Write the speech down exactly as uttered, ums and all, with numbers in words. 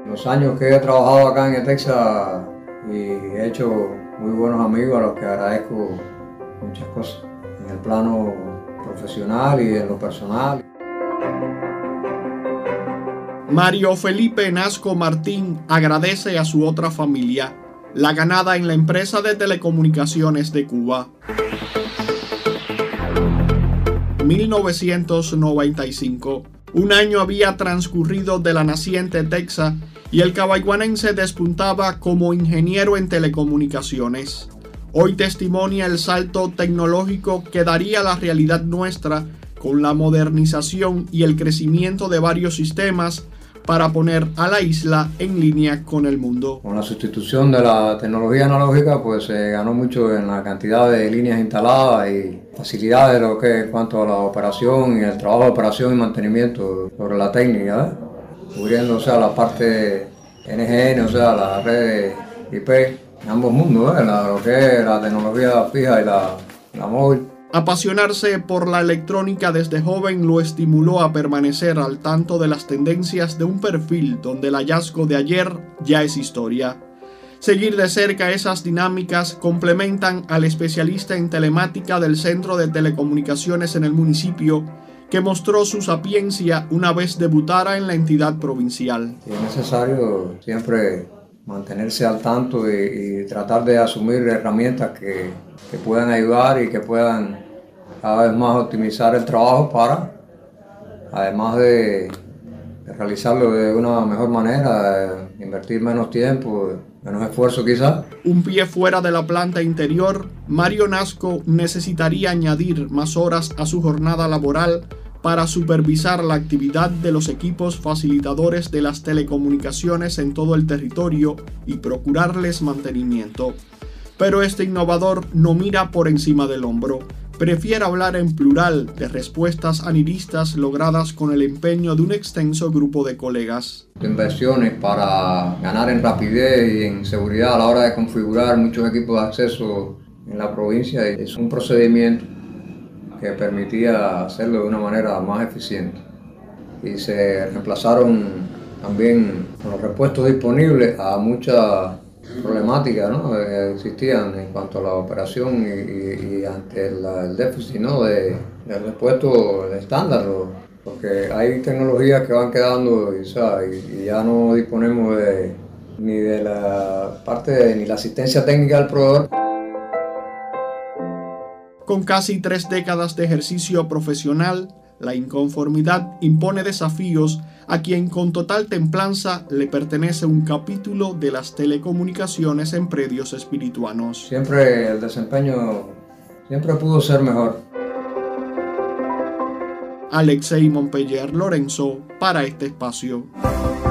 Los años que he trabajado acá en Texas y he hecho muy buenos amigos a los que agradezco muchas cosas en el plano profesional y en lo personal. Mario Felipe Nasco Martín agradece a su otra familia la ganada en la empresa de telecomunicaciones de Cuba. mil novecientos noventa y cinco. Un año había transcurrido de la naciente Texas y el cabaiguanense despuntaba como ingeniero en telecomunicaciones. Hoy testimonia el salto tecnológico que daría la realidad nuestra con la modernización y el crecimiento de varios sistemas para poner a la isla en línea con el mundo. Con la sustitución de la tecnología analógica, pues se ganó mucho en la cantidad de líneas instaladas y facilidades de lo que es cuanto a la operación y el trabajo de operación y mantenimiento sobre la técnica, ¿eh? Cubriendo, o sea, la parte N G N, o sea, la red I P, en ambos mundos, ¿eh? La, lo que es la tecnología fija y la, la móvil. Apasionarse por la electrónica desde joven lo estimuló a permanecer al tanto de las tendencias de un perfil donde el hallazgo de ayer ya es historia. Seguir de cerca esas dinámicas complementan al especialista en telemática del Centro de Telecomunicaciones en el municipio, que mostró su sapiencia una vez debutara en la entidad provincial. Es necesario siempre mantenerse al tanto y, y tratar de asumir herramientas que, que puedan ayudar y que puedan cada vez más optimizar el trabajo para, además de, de realizarlo de una mejor manera, invertir menos tiempo, menos esfuerzo quizás. Un pie fuera de la planta interior, Mario Nasco necesitaría añadir más horas a su jornada laboral para supervisar la actividad de los equipos facilitadores de las telecomunicaciones en todo el territorio y procurarles mantenimiento. Pero este innovador no mira por encima del hombro. Prefiere hablar en plural de respuestas aniristas logradas con el empeño de un extenso grupo de colegas. Inversiones para ganar en rapidez y en seguridad a la hora de configurar muchos equipos de acceso en la provincia. Es un procedimiento que permitía hacerlo de una manera más eficiente. Y se reemplazaron también con los repuestos disponibles a muchas problemáticas, ¿no?, que existían en cuanto a la operación y, y, y ante la, el déficit, ¿no?, de, de repuestos de estándar, porque hay tecnologías que van quedando y, o sea, y, y ya no disponemos de, ni de la parte de, ni la asistencia técnica del proveedor. Con casi tres décadas de ejercicio profesional, la inconformidad impone desafíos a quien con total templanza le pertenece un capítulo de las telecomunicaciones en predios espirituanos. Siempre el desempeño siempre pudo ser mejor. Alexei Montpeller Lorenzo para este espacio.